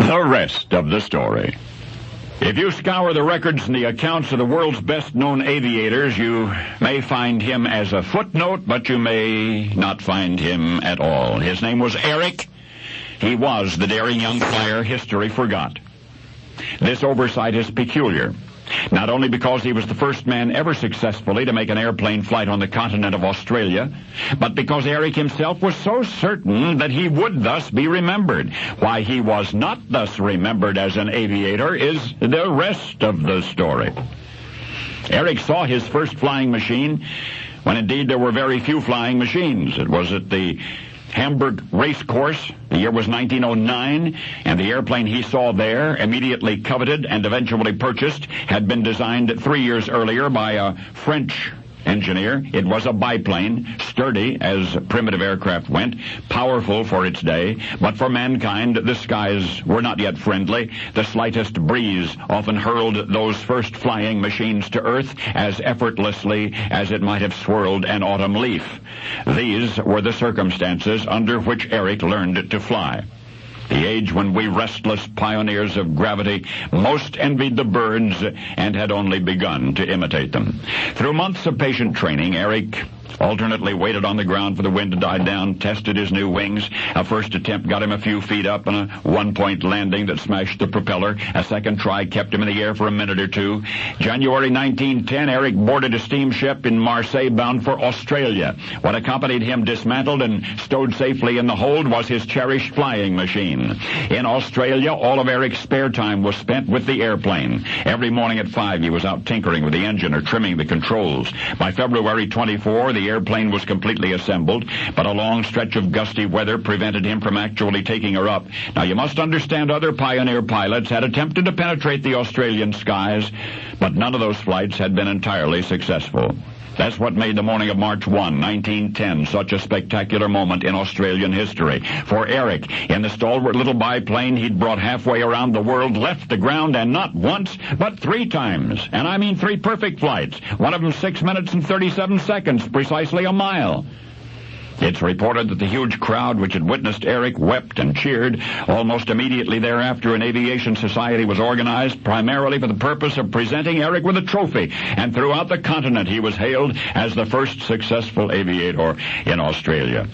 The rest of the story. If you scour the records and the accounts of the world's best-known aviators, you may find him as a footnote, but you may not find him at all. His name was Eric. He was the daring young flyer history forgot. This oversight is peculiar, not only because he was the first man ever successfully to make an airplane flight on the continent of Australia, but because Eric himself was so certain that he would thus be remembered. Why he was not thus remembered as an aviator is the rest of the story. Eric saw his first flying machine when indeed there were very few flying machines. It was at the Hamburg race course. The year was 1909, and the airplane he saw there, immediately coveted and eventually purchased, had been designed 3 years earlier by a French engineer. It was a biplane, sturdy as primitive aircraft went, powerful for its day, but for mankind the skies were not yet friendly. The slightest breeze often hurled those first flying machines to earth as effortlessly as it might have swirled an autumn leaf. These were the circumstances under which Eric learned to fly. The age when we restless pioneers of gravity most envied the birds and had only begun to imitate them. Through months of patient training, Eric alternately waited on the ground for the wind to die down, tested his new wings. A first attempt got him a few feet up on a one-point landing that smashed the propeller. A second try kept him in the air for a minute or two. January 1910, Eric boarded a steamship in Marseille bound for Australia. What accompanied him dismantled and stowed safely in the hold was his cherished flying machine. In Australia, all of Eric's spare time was spent with the airplane. Every morning at 5, he was out tinkering with the engine or trimming the controls. By February 24, the airplane was completely assembled, but a long stretch of gusty weather prevented him from actually taking her up. Now, you must understand other pioneer pilots had attempted to penetrate the Australian skies, but none of those flights had been entirely successful. That's what made the morning of March 1, 1910, such a spectacular moment in Australian history. For Eric, in the stalwart little biplane he'd brought halfway around the world, left the ground, and not once, but 3 times. And I mean 3 perfect flights. One of them 6 minutes and 37 seconds, precisely a mile. It's reported that the huge crowd which had witnessed Eric wept and cheered. Almost immediately thereafter, an aviation society was organized primarily for the purpose of presenting Eric with a trophy, and throughout the continent he was hailed as the first successful aviator in Australia.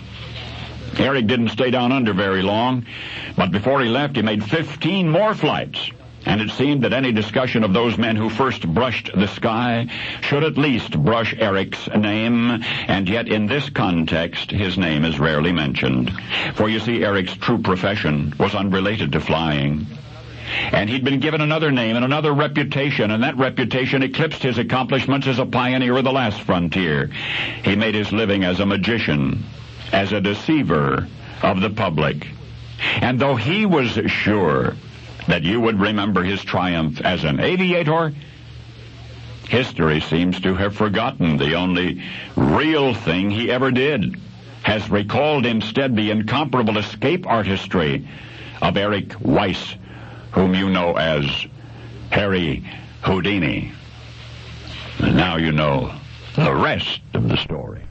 Eric didn't stay down under very long, but before he left he made 15 more flights. And it seemed that any discussion of those men who first brushed the sky should at least brush Eric's name, and yet in this context his name is rarely mentioned. For you see, Eric's true profession was unrelated to flying. And he'd been given another name and another reputation, and that reputation eclipsed his accomplishments as a pioneer of the last frontier. He made his living as a magician, as a deceiver of the public. And though he was sure that you would remember his triumph as an aviator, history seems to have forgotten the only real thing he ever did, has recalled instead the incomparable escape artistry of Eric Weiss, whom you know as Harry Houdini. And now you know the rest of the story.